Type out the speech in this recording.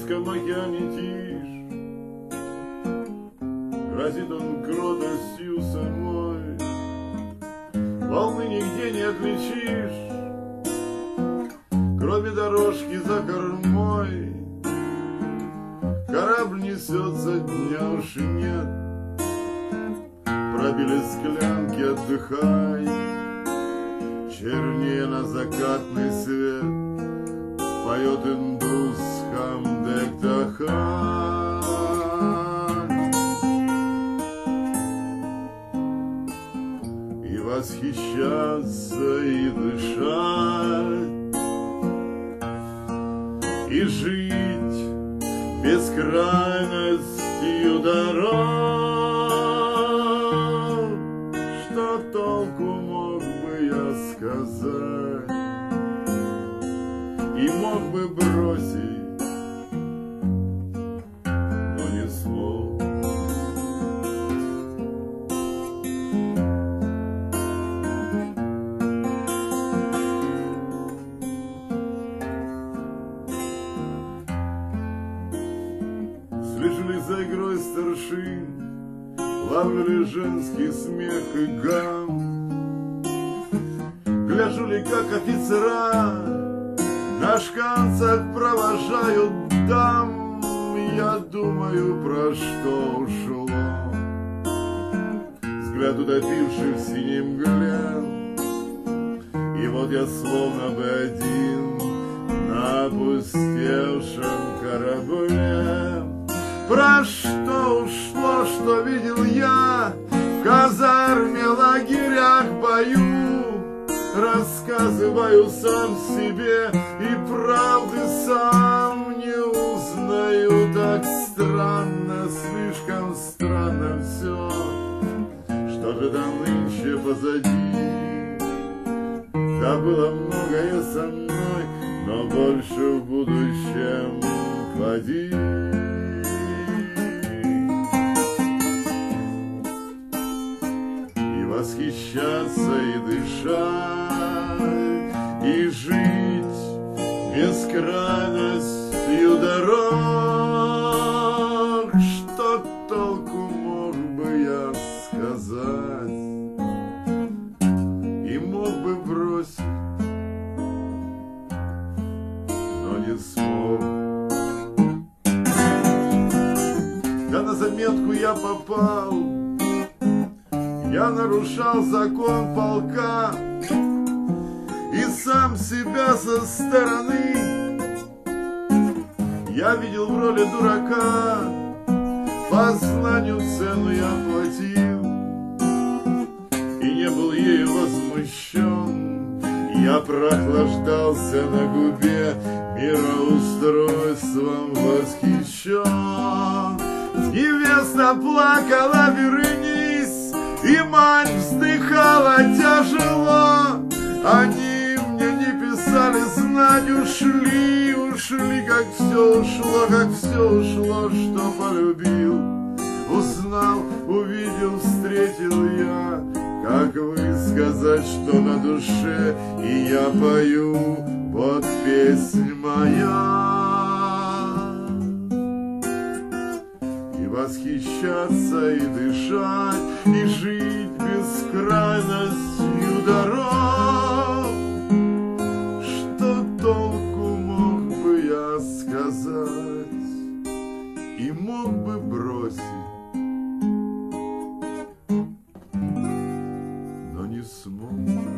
Тихоокеанском океане тишь, грозит он кротостью самой. Волны нигде не отличишь, кроме дорожки за кормой. Корабль несется, дня уж нет, пробили склянки, отдыхай. Чернее на закатный свет поет индус Хамдек Дахай. И восхищаться, и дышать, и жить бескрайностью дорог. Что толку мог бы я сказать, и мог бы бросить, но не смог. Слежу ли за игрой старшин, ловлю ли женский смех и гам, гляжу ли, как офицера на шканцах провожают дам. Я думаю, про что ушло взгляд, утопивший в синем мгле. И вот я словно бы один на опустевшем корабле. Про что ушло, что видел я в казарме, лагерях, бою? Рассказываю сам себе и правды сам не узнаю. Так странно, слишком странно все, что же там нынче позади. Да было многое со мной, но больше в будущем клади. И восхищаться, и дышать, и жить бескрайностью дорог. Что толку мог бы я сказать, и мог бы бросить, но не смог. Да на заметку я попал, я нарушал закон полка и сам себя со стороны я видел в роли дурака. По знанию цену я платил и не был ею возмущен. Я прохлаждался на губе, мироустройством восхищен. Невеста плакала, вернись, и мать вздыхала тяжело. Они мне не писали, знать ушли, ушли, как все ушло, что полюбил. Узнал, увидел, встретил я, как высказать, что на душе, и я пою, вот песнь моя. И восхищаться, и дышать, и жить бескрайностью дорог. Что толку мог бы я сказать, и мог бы бросить, но не смог.